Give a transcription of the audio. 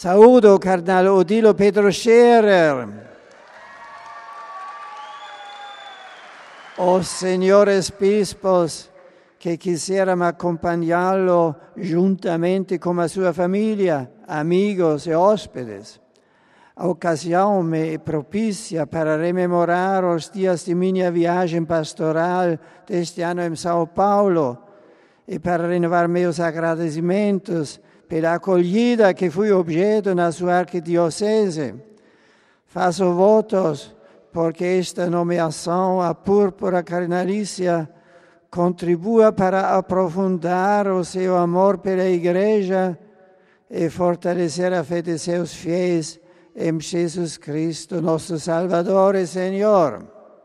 Saúdo o cardeal Odilo Pedro Scherer, os señores bispos que quisieran acompañarlo juntamente con la sua familia, amigos e hóspedes. A ocasião me propicia para rememorar os dias de minha viagem pastoral deste ano em São Paulo e para renovar meus agradecimentos pela acolhida que fui objeto na sua arquidiocese. Faço votos porque esta nomeação, a púrpura cardinalícia, contribua para aprofundar o seu amor pela Igreja e fortalecer a fé de seus fiéis em Jesus Cristo, nosso Salvador e Senhor.